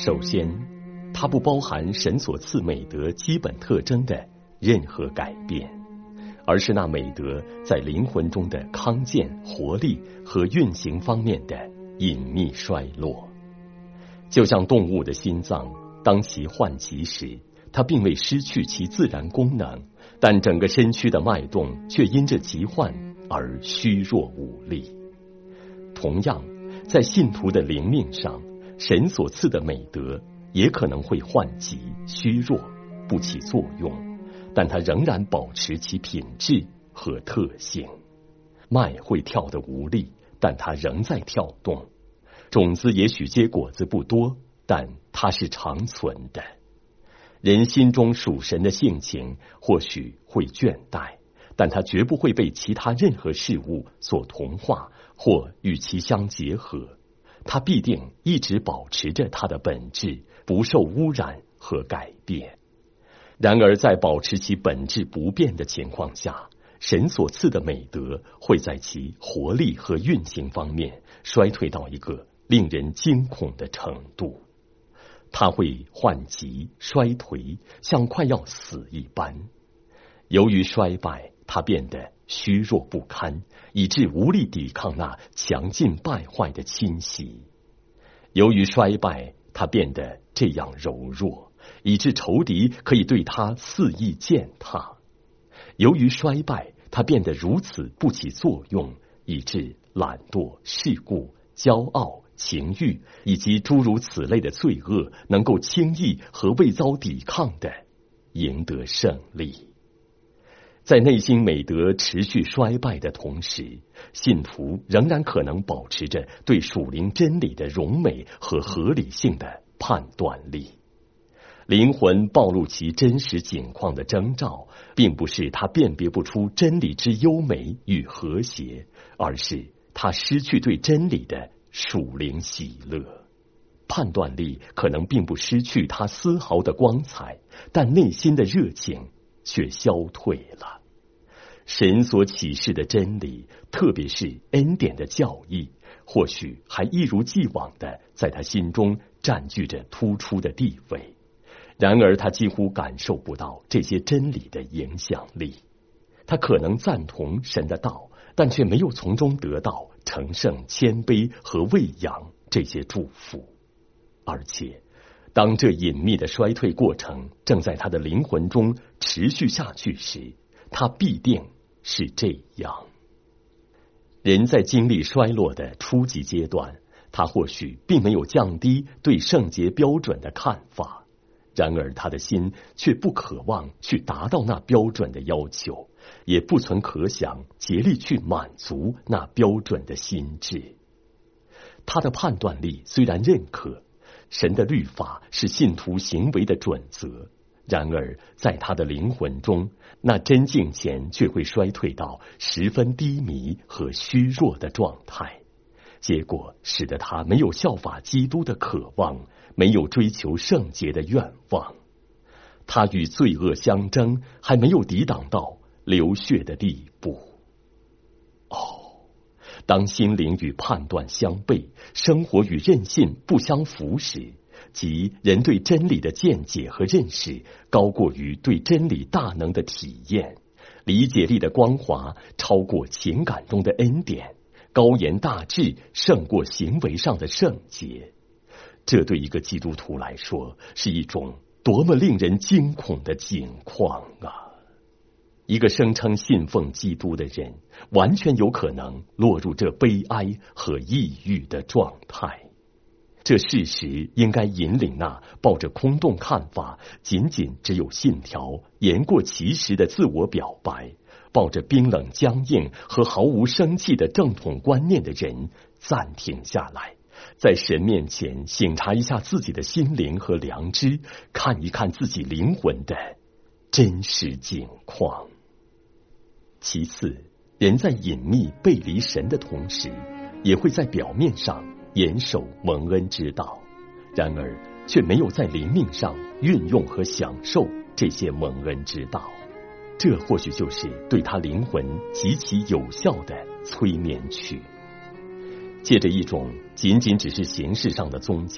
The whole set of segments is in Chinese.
首先，它不包含神所赐美德基本特征的任何改变，而是那美德在灵魂中的康健、活力和运行方面的隐秘衰落。就像动物的心脏，当其换疾时，它并未失去其自然功能，但整个身躯的脉动却因着疾患而虚弱无力。同样，在信徒的灵命上，神所赐的美德也可能会换疾、虚弱，不起作用，但它仍然保持其品质和特性。脉会跳得无力，但它仍在跳动。种子也许结果子不多，但它是长存的。人心中属神的性情或许会倦怠，但它绝不会被其他任何事物所同化或与其相结合。它必定一直保持着它的本质，不受污染和改变。然而在保持其本质不变的情况下，神所赐的美德会在其活力和运行方面衰退到一个令人惊恐的程度。它会换疾、衰颓，像快要死一般。由于衰败，它变得虚弱不堪，以致无力抵抗那强劲败坏的侵袭。由于衰败，它变得这样柔弱，以致仇敌可以对它肆意践踏。由于衰败，它变得如此不起作用，以致懒惰、世故、骄傲、情欲以及诸如此类的罪恶能够轻易和未遭抵抗的赢得胜利。在内心美德持续衰败的同时，信徒仍然可能保持着对属灵真理的荣美和合理性的判断力。灵魂暴露其真实景况的征兆，并不是他辨别不出真理之优美与和谐，而是他失去对真理的属灵喜乐。判断力可能并不失去他丝毫的光彩，但内心的热情却消退了。神所启示的真理，特别是恩典的教义，或许还一如既往的在他心中占据着突出的地位。然而他几乎感受不到这些真理的影响力。他可能赞同神的道，但却没有从中得到成圣、谦卑和喂养这些祝福。而且当这隐秘的衰退过程正在他的灵魂中持续下去时，他必定是这样。人在经历衰落的初级阶段，他或许并没有降低对圣洁标准的看法，然而他的心却不渴望去达到那标准的要求，也不存可想竭力去满足那标准的心智。他的判断力虽然认可神的律法是信徒行为的准则，然而在他的灵魂中，那真敬虔却会衰退到十分低迷和虚弱的状态，结果使得他没有效法基督的渴望，没有追求圣洁的愿望。他与罪恶相争，还没有抵挡到流血的地步。当心灵与判断相悖，生活与任性不相符时，即人对真理的见解和认识高过于对真理大能的体验，理解力的光华超过情感中的恩典，高言大志胜过行为上的圣洁。这对一个基督徒来说是一种多么令人惊恐的景况啊！一个声称信奉基督的人，完全有可能落入这悲哀和抑郁的状态。这事实应该引领那抱着空洞看法，仅仅只有信条言过其实的自我表白，抱着冰冷僵硬和毫无生气的正统观念的人暂停下来，在神面前省察一下自己的心灵和良知，看一看自己灵魂的真实景况。其次，人在隐秘背离神的同时，也会在表面上严守蒙恩之道，然而却没有在灵命上运用和享受这些蒙恩之道。这或许就是对他灵魂极其有效的催眠曲。借着一种仅仅只是形式上的宗教，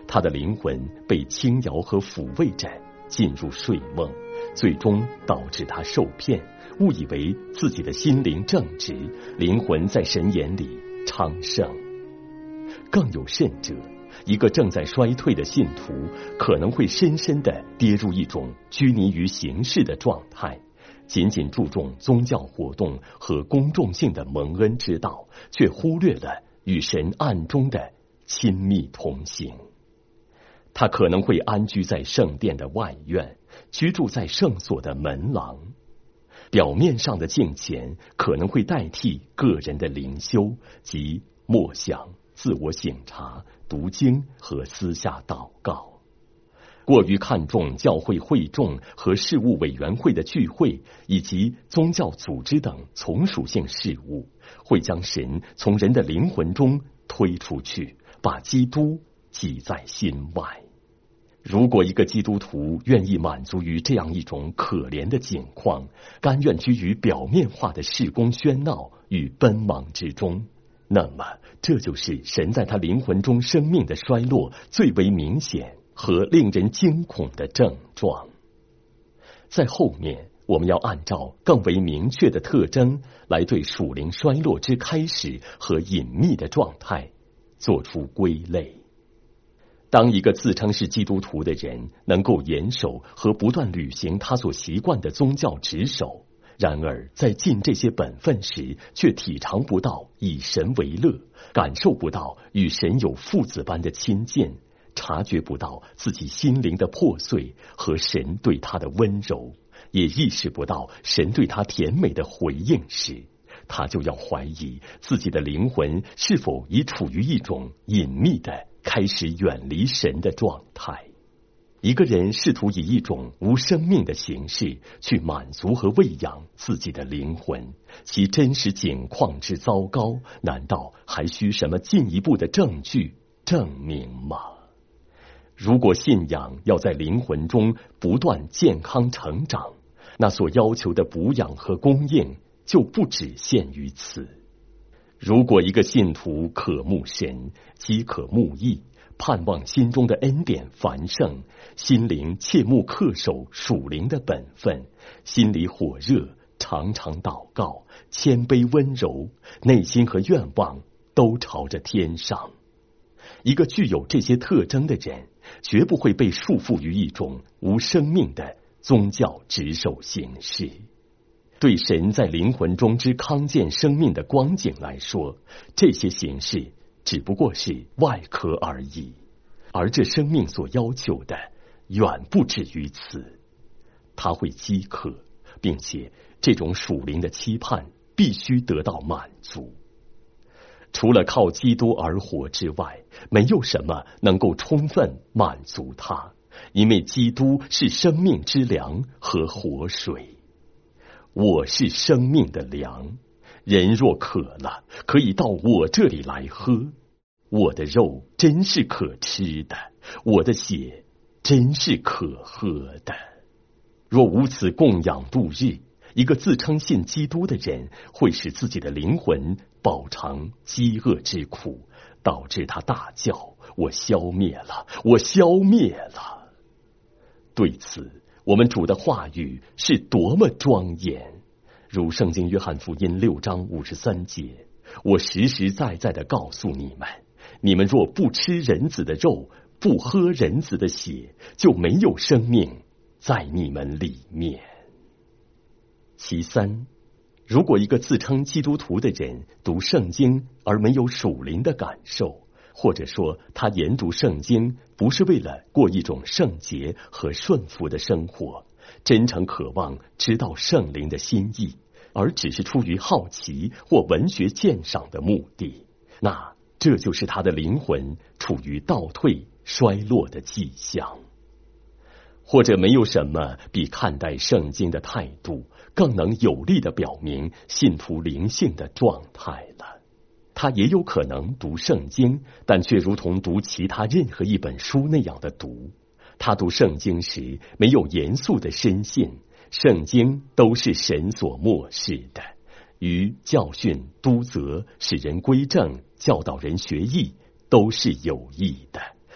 他的灵魂被轻摇和抚慰着进入睡梦，最终导致他受骗，误以为自己的心灵正直，灵魂在神眼里昌盛。更有甚者，一个正在衰退的信徒可能会深深地跌入一种拘泥于形式的状态，仅仅注重宗教活动和公众性的蒙恩之道，却忽略了与神暗中的亲密同行。他可能会安居在圣殿的外院，居住在圣所的门廊。表面上的敬虔可能会代替个人的灵修及默想、自我省察、读经和私下祷告。过于看重教会会众和事务委员会的聚会以及宗教组织等从属性事务，会将神从人的灵魂中推出去，把基督挤在心外。如果一个基督徒愿意满足于这样一种可怜的境况，甘愿居于表面化的事工喧闹与奔忙之中，那么这就是神在他灵魂中生命的衰落最为明显和令人惊恐的症状。在后面我们要按照更为明确的特征来对属灵衰落之开始和隐秘的状态做出归类。当一个自称是基督徒的人能够严守和不断履行他所习惯的宗教职守，然而在尽这些本分时却体尝不到以神为乐，感受不到与神有父子般的亲近，察觉不到自己心灵的破碎和神对他的温柔，也意识不到神对他甜美的回应时，他就要怀疑自己的灵魂是否已处于一种隐秘的开始远离神的状态。一个人试图以一种无生命的形式去满足和喂养自己的灵魂，其真实境况之糟糕，难道还需什么进一步的证据证明吗？如果信仰要在灵魂中不断健康成长，那所要求的补养和供应就不只限于此。如果一个信徒渴慕神，饥渴慕义，盼望心中的恩典繁盛，心灵切慕恪守属灵的本分，心里火热，常常祷告，谦卑温柔，内心和愿望都朝着天上。一个具有这些特征的人，绝不会被束缚于一种无生命的宗教职守形式。对神在灵魂中之康健生命的光景来说，这些形式只不过是外壳而已，而这生命所要求的远不止于此。他会饥渴，并且这种属灵的期盼必须得到满足。除了靠基督而活之外，没有什么能够充分满足他，因为基督是生命之粮和活水。我是生命的粮，人若渴了，可以到我这里来喝。我的肉真是可吃的，我的血真是可喝的。若无此供养度日，一个自称信基督的人会使自己的灵魂饱尝饥饿之苦，导致他大叫：我消灭了，我消灭了。对此，我们主的话语是多么庄严，如圣经约翰福音6章53节，我实实在在地告诉你们，你们若不吃人子的肉，不喝人子的血，就没有生命在你们里面。其三，如果一个自称基督徒的人读圣经而没有属灵的感受，或者说他研读圣经不是为了过一种圣洁和顺服的生活，真诚渴望知道圣灵的心意，而只是出于好奇或文学鉴赏的目的，那这就是他的灵魂处于倒退衰落的迹象。或者没有什么比看待圣经的态度更能有力地表明信徒灵性的状态了。他也有可能读圣经，但却如同读其他任何一本书那样的读。他读圣经时没有严肃的深信，圣经都是神所默示的，于教训、督责、使人归正、教导人学义都是有益的。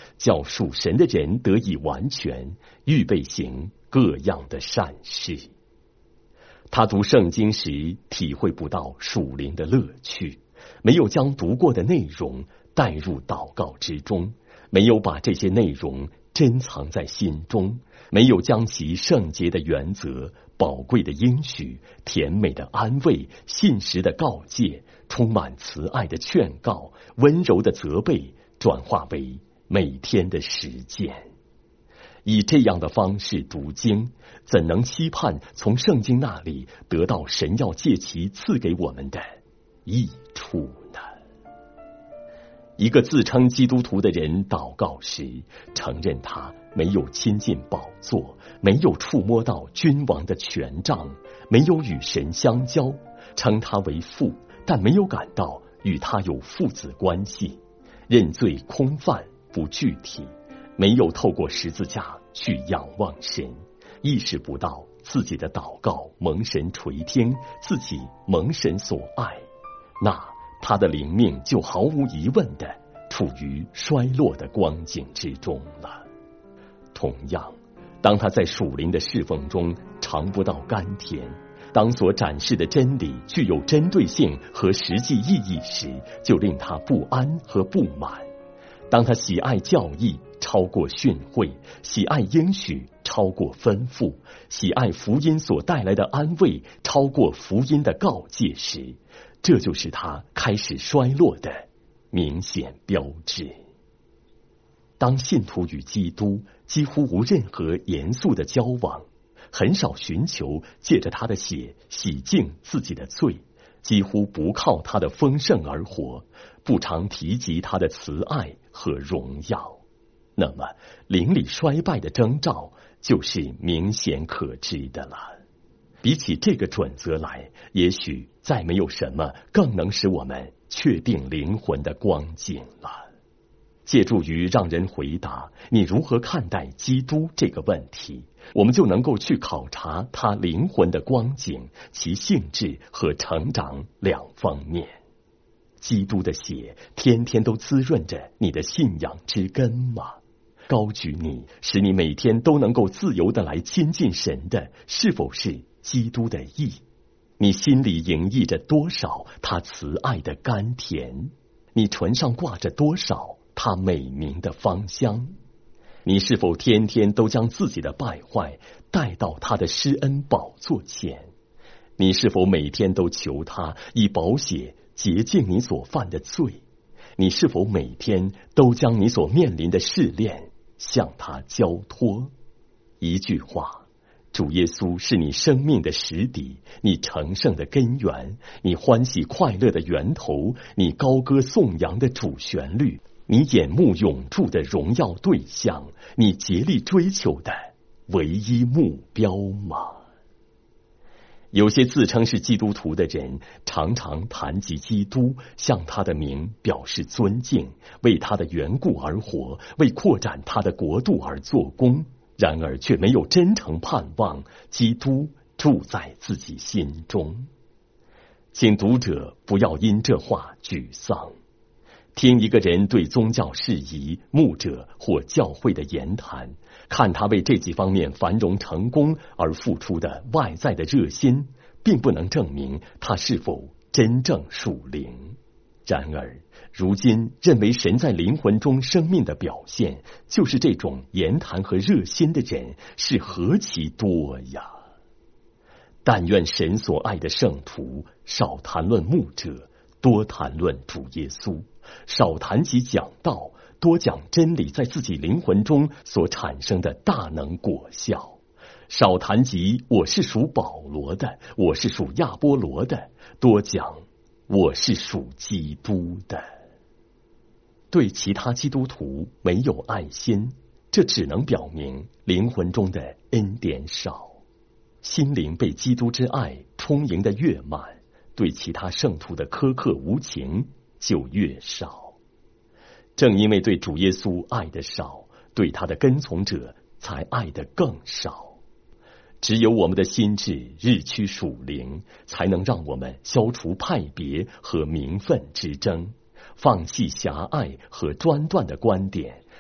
叫属神的人得以完全，预备行各样的善事。他读圣经时体会不到属灵的乐趣，没有将读过的内容带入祷告之中，没有把这些内容珍藏在心中，没有将其圣洁的原则、宝贵的应许、甜美的安慰、信实的告诫、充满慈爱的劝告、温柔的责备转化为每天的实践。以这样的方式读经，怎能期盼从圣经那里得到神要借其赐给我们的益处呢？一个自称基督徒的人祷告时，承认他没有亲近宝座，没有触摸到君王的权杖，没有与神相交，称他为父，但没有感到与他有父子关系，认罪空泛不具体，没有透过十字架去仰望神，意识不到自己的祷告蒙神垂听，自己蒙神所爱，那他的灵命就毫无疑问的处于衰落的光景之中了。同样，当他在属灵的侍奉中尝不到甘甜，当所展示的真理具有针对性和实际意义时，就令他不安和不满。当他喜爱教义超过训诲，喜爱应许超过吩咐，喜爱福音所带来的安慰超过福音的告诫时，这就是他开始衰落的明显标志。当信徒与基督几乎无任何严肃的交往，很少寻求借着他的血洗净自己的罪，几乎不靠他的丰盛而活，不常提及他的慈爱和荣耀，那么灵里衰败的征兆就是明显可知的了。比起这个准则来，也许再没有什么更能使我们确定灵魂的光景了。借助于让人回答你如何看待基督这个问题，我们就能够去考察他灵魂的光景，其性质和成长两方面。基督的血天天都滋润着你的信仰之根吗？高举你，使你每天都能够自由的来亲近神的，是否是基督的义？你心里盈溢着多少他慈爱的甘甜？你唇上挂着多少他美名的芳香？你是否天天都将自己的败坏带到他的施恩宝座前？你是否每天都求他以宝血洁净你所犯的罪？你是否每天都将你所面临的试炼向他交托？一句话，主耶稣是你生命的实底，你成圣的根源，你欢喜快乐的源头，你高歌颂扬的主旋律，你眼目永驻的荣耀对象，你竭力追求的唯一目标吗？有些自称是基督徒的人常常谈及基督，向他的名表示尊敬，为他的缘故而活，为扩展他的国度而做工，然而却没有真诚盼望基督住在自己心中。请读者不要因这话沮丧。听一个人对宗教事宜、牧者或教会的言谈，看他为这几方面繁荣成功而付出的外在的热心，并不能证明他是否真正属灵。然而，如今认为神在灵魂中生命的表现就是这种言谈和热心的人是何其多呀！但愿神所爱的圣徒少谈论牧者，多谈论主耶稣，少谈及讲道，多讲真理在自己灵魂中所产生的大能果效，少谈及我是属保罗的，我是属亚波罗的，多讲我是属基督的。对其他基督徒没有爱心，这只能表明灵魂中的恩典少。心灵被基督之爱充盈的越满，对其他圣徒的苛刻无情就越少。正因为对主耶稣爱的少，对他的跟从者才爱的更少。只有我们的心智日趋属灵，才能让我们消除派别和名分之争，放弃狭隘和专断的观点，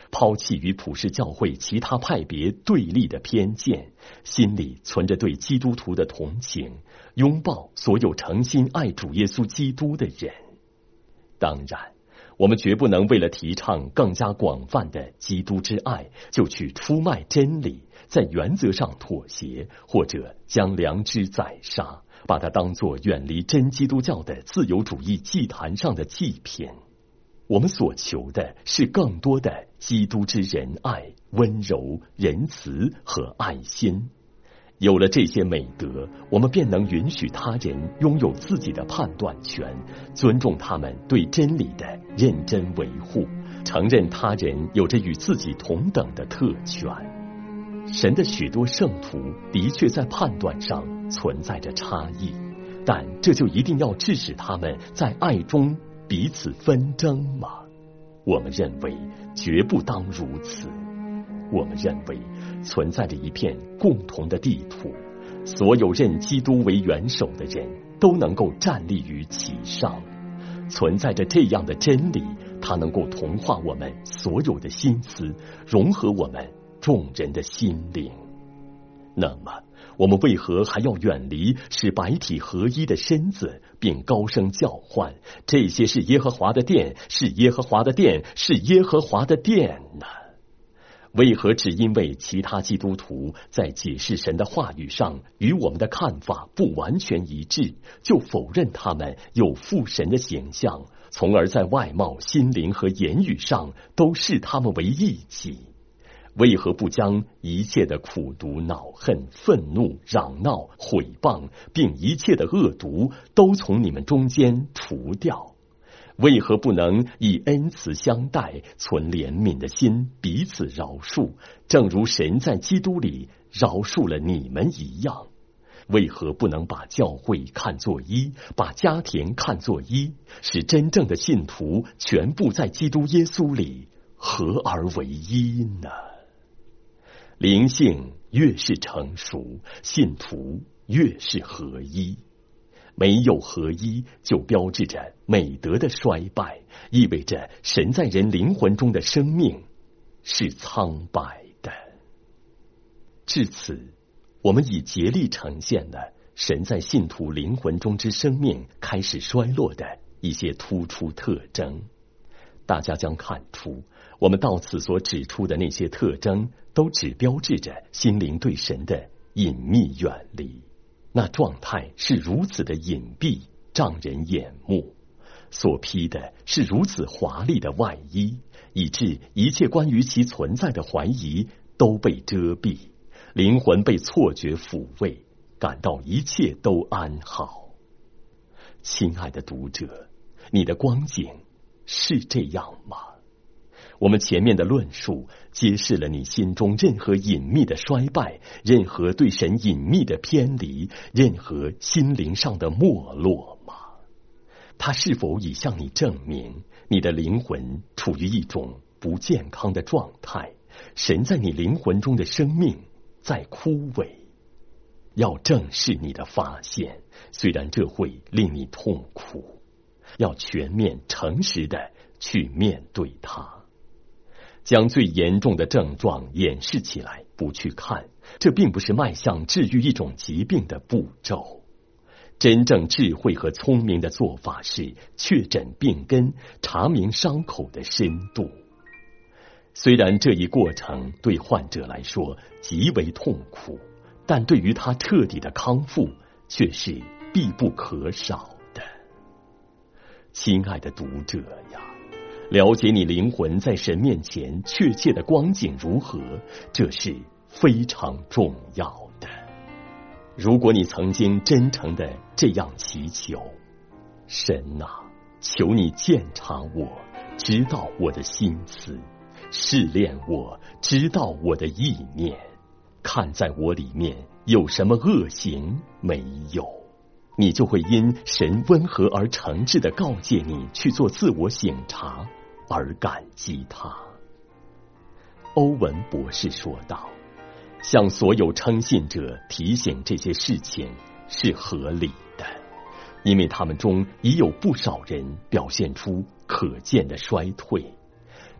抛弃与普世教会其他派别对立的偏见，心里存着对基督徒的同情，拥抱所有诚心爱主耶稣基督的人。当然，我们绝不能为了提倡更加广泛的基督之爱，就去出卖真理，在原则上妥协，或者将良知宰杀，把它当作远离真基督教的自由主义祭坛上的祭品。我们所求的是更多的基督之仁爱、温柔、仁慈和爱心。有了这些美德，我们便能允许他人拥有自己的判断权，尊重他们对真理的认真维护，承认他人有着与自己同等的特权。神的许多圣徒的确在判断上存在着差异，但这就一定要致使他们在爱中彼此纷争吗？我们认为绝不当如此。我们认为存在着一片共同的地图，所有认基督为元首的人都能够站立于其上。存在着这样的真理，它能够同化我们所有的心思，融合我们众人的心灵。那么我们为何还要远离使百体合一的身子，并高声叫唤这些是耶和华的殿，是耶和华的殿，是耶和华的殿呢？为何只因为其他基督徒在解释神的话语上与我们的看法不完全一致，就否认他们有父神的形象，从而在外貌、心灵和言语上都视他们为异己？为何不将一切的苦毒、恼恨、愤怒、嚷闹、毁谤，并一切的恶毒都从你们中间除掉？为何不能以恩慈相待，存怜悯的心，彼此饶恕，正如神在基督里饶恕了你们一样？为何不能把教会看作一，把家庭看作一，使真正的信徒全部在基督耶稣里合而为一呢？灵性越是成熟，信徒越是合一。没有合一，就标志着美德的衰败，意味着神在人灵魂中的生命是苍白的。至此，我们已竭力呈现了神在信徒灵魂中之生命开始衰落的一些突出特征。大家将看出，我们到此所指出的那些特征，都只标志着心灵对神的隐秘远离。那状态是如此的隐蔽，障人眼目，所披的是如此华丽的外衣，以致一切关于其存在的怀疑都被遮蔽，灵魂被错觉抚慰，感到一切都安好。亲爱的读者，你的光景是这样吗？我们前面的论述揭示了你心中任何隐秘的衰败，任何对神隐秘的偏离，任何心灵上的没落吗？它是否已向你证明你的灵魂处于一种不健康的状态，神在你灵魂中的生命在枯萎？要正视你的发现，虽然这会令你痛苦，要全面诚实的去面对它。将最严重的症状掩饰起来，不去看，这并不是迈向治愈一种疾病的步骤。真正智慧和聪明的做法是确诊病根，查明伤口的深度。虽然这一过程对患者来说极为痛苦，但对于他彻底的康复却是必不可少的。亲爱的读者呀，了解你灵魂在神面前确切的光景如何，这是非常重要的。如果你曾经真诚的这样祈求，神啊，求你鉴察我，知道我的心思，试炼我，知道我的意念，看在我里面有什么恶行没有，你就会因神温和而诚挚的告诫你去做自我省察而感激他。欧文博士说道，向所有称信者提醒这些事情是合理的，因为他们中已有不少人表现出可见的衰退。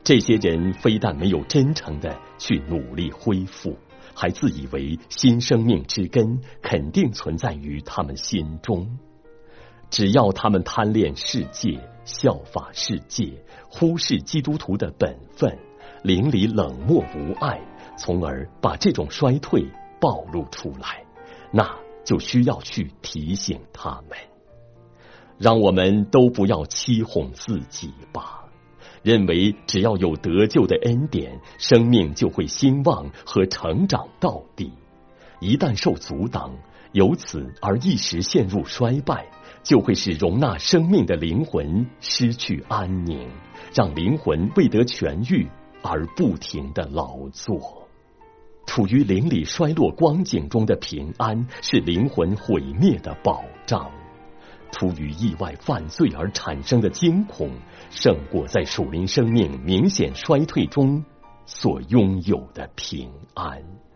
这些人非但没有真诚的去努力恢复，还自以为新生命之根肯定存在于他们心中。只要他们贪恋世界，效法世界，忽视基督徒的本分，邻里冷漠无爱，从而把这种衰退暴露出来，那就需要去提醒他们。让我们都不要欺哄自己吧，认为只要有得救的恩典，生命就会兴旺和成长到底。一旦受阻挡，由此而一时陷入衰败，就会使容纳生命的灵魂失去安宁，让灵魂未得痊愈而不停地劳作。处于灵里衰落光景中的平安，是灵魂毁灭的保障。出于意外犯罪而产生的惊恐，胜过在属灵生命明显衰退中所拥有的平安。